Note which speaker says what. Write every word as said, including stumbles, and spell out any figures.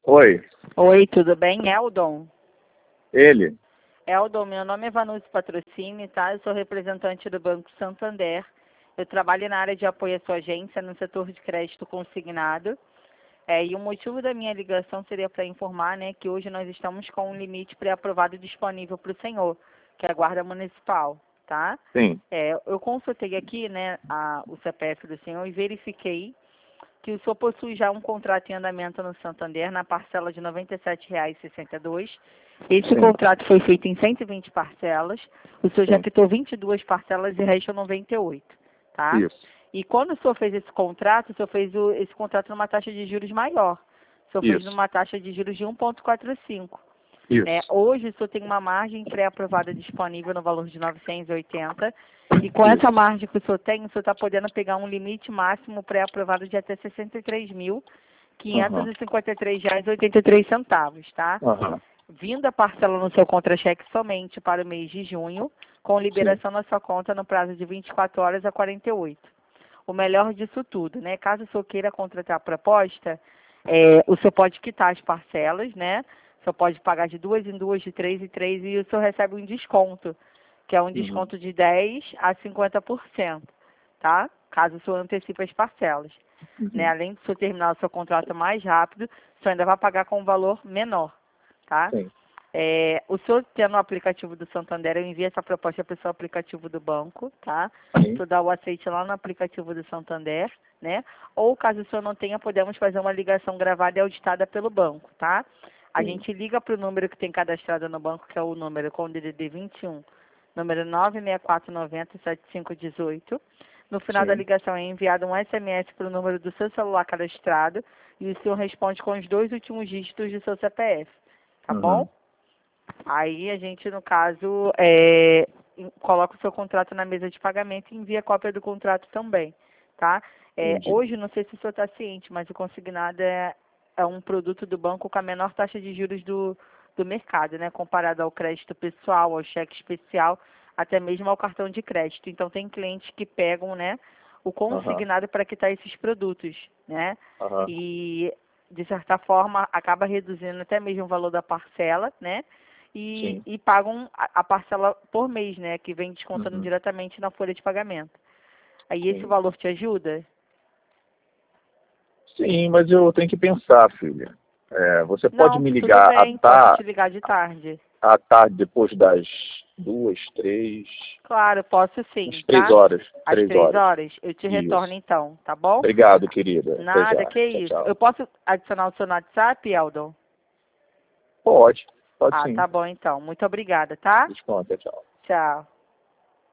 Speaker 1: Oi,
Speaker 2: Oi, tudo bem? Eldon?
Speaker 1: ele.
Speaker 2: Eldon, meu nome é Vanucci Patrocínio, tá? Eu sou representante do Banco Santander. Eu trabalho na área de apoio à sua agência, no setor de crédito consignado. É, e o motivo da minha ligação seria para informar, né, que hoje nós estamos com um limite pré-aprovado disponível para o senhor, que é a Guarda Municipal, tá?
Speaker 1: Sim.
Speaker 2: É, eu consultei aqui, né, a, o C P F do senhor e verifiquei que o senhor possui já um contrato em andamento no Santander na parcela de R noventa e sete reais e sessenta e dois centavos. Esse
Speaker 1: Sim.
Speaker 2: contrato foi feito em cento e vinte parcelas. O senhor já
Speaker 1: Sim.
Speaker 2: quitou vinte e duas parcelas e restam noventa e oito, tá?
Speaker 1: Isso.
Speaker 2: E quando o senhor fez esse contrato, o senhor fez o, esse contrato numa taxa de juros maior. O senhor fez
Speaker 1: Isso.
Speaker 2: numa taxa de juros de um vírgula quarenta e cinco.
Speaker 1: Isso.
Speaker 2: Né? Hoje o senhor tem uma margem pré-aprovada disponível no valor de novecentos e oitenta. E com
Speaker 1: Isso.
Speaker 2: essa margem que o senhor tem, o senhor está podendo pegar um limite máximo pré-aprovado de até sessenta e três mil quinhentos
Speaker 1: Aham.
Speaker 2: e cinquenta e três reais e oitenta e três centavos, tá?
Speaker 1: Aham.
Speaker 2: Vindo a parcela no seu contra-cheque somente para o mês de junho, com liberação na sua conta no prazo de vinte e quatro horas a quarenta e oito. O melhor disso tudo, né? Caso o senhor queira contratar a proposta, é, o senhor pode quitar as parcelas, né? O senhor pode pagar de duas em duas, de três em três, e o senhor recebe um desconto, que é um
Speaker 1: Uhum.
Speaker 2: desconto de dez a cinquenta por cento, tá? Caso o senhor antecipe as parcelas.
Speaker 1: Uhum.
Speaker 2: Né? Além de o senhor terminar o seu contrato mais rápido, o senhor ainda vai pagar com um valor menor, tá?
Speaker 1: Sim.
Speaker 2: É, o senhor tendo o aplicativo do Santander, eu envio essa proposta para o seu aplicativo do banco, tá?
Speaker 1: Sim.
Speaker 2: O senhor dá o aceite lá no aplicativo do Santander, né? Ou caso o senhor não tenha, podemos fazer uma ligação gravada e auditada pelo banco, tá? A
Speaker 1: Sim.
Speaker 2: gente liga para o número que tem cadastrado no banco, que é o número com D D D vinte e um, número nove seis quatro nove zero sete cinco um oito. No final da
Speaker 1: Sim.
Speaker 2: ligação é enviado um S M S para o número do seu celular cadastrado e o senhor responde com os dois últimos dígitos do seu C P F, tá bom?
Speaker 1: Uhum.
Speaker 2: Aí a gente, no caso, é, em- coloca o seu contrato na mesa de pagamento e envia cópia do contrato também, tá? É,
Speaker 1: Entendi.
Speaker 2: hoje, não sei se o senhor está ciente, mas o consignado é, é um produto do banco com a menor taxa de juros do, do mercado, né? Comparado ao crédito pessoal, ao cheque especial, até mesmo ao cartão de crédito. Então, tem clientes que pegam, né, o
Speaker 1: Aham.
Speaker 2: consignado para quitar esses produtos, né?
Speaker 1: Aham.
Speaker 2: E, de certa forma, acaba reduzindo até mesmo o valor da parcela, né? E,
Speaker 1: Sim.
Speaker 2: e pagam a, a parcela por mês, né? Que vem descontando
Speaker 1: Uhum.
Speaker 2: diretamente na folha de pagamento. Aí esse
Speaker 1: Sim.
Speaker 2: valor te ajuda?
Speaker 1: Sim, mas eu tenho que pensar, filha. É, você pode
Speaker 2: Não,
Speaker 1: me
Speaker 2: tudo
Speaker 1: ligar à,
Speaker 2: bem, posso
Speaker 1: ta
Speaker 2: te ligar de tarde.
Speaker 1: à tarde, depois das duas, três,
Speaker 2: Claro, posso
Speaker 1: umas
Speaker 2: sim,
Speaker 1: três
Speaker 2: tá?
Speaker 1: horas.
Speaker 2: Às
Speaker 1: Três
Speaker 2: três
Speaker 1: horas.
Speaker 2: horas? Eu te retorno
Speaker 1: Isso.
Speaker 2: então, tá bom?
Speaker 1: Obrigado, querida. Até
Speaker 2: Nada,
Speaker 1: já.
Speaker 2: que
Speaker 1: Tchau,
Speaker 2: isso. Eu
Speaker 1: tchau.
Speaker 2: posso adicionar o seu no WhatsApp, Eldon?
Speaker 1: Pode. Pode
Speaker 2: Ah,
Speaker 1: sim.
Speaker 2: tá bom então. Muito obrigada, tá?
Speaker 1: Desconta, tchau.
Speaker 2: Tchau.